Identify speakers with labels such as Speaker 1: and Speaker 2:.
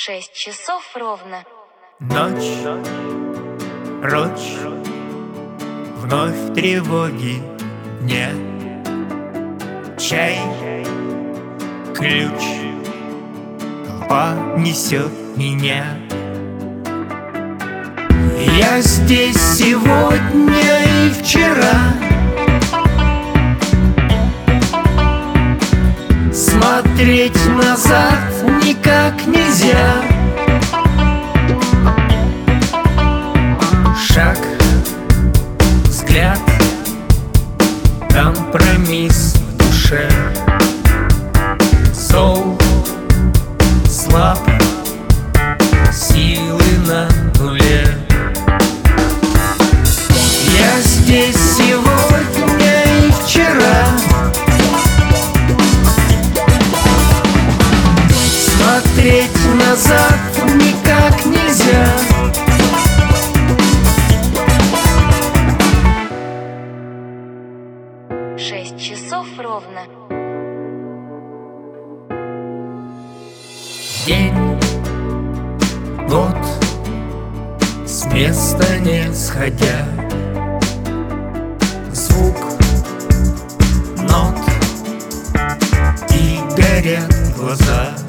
Speaker 1: 6 часов ровно.
Speaker 2: Ночь, прочь, вновь тревоги нет. Чай, ключ понесет меня. Я здесь сегодня и вчера. Смотреть назад никак нельзя. Шаг, взгляд, компромисс в душе. Зол, слаб, силы на нуле. Я здесь сегодня и вчера. Смотреть назад никак нельзя.
Speaker 1: Шесть часов ровно.
Speaker 2: День, год, с места не сходя. Звук нот, и горят глаза.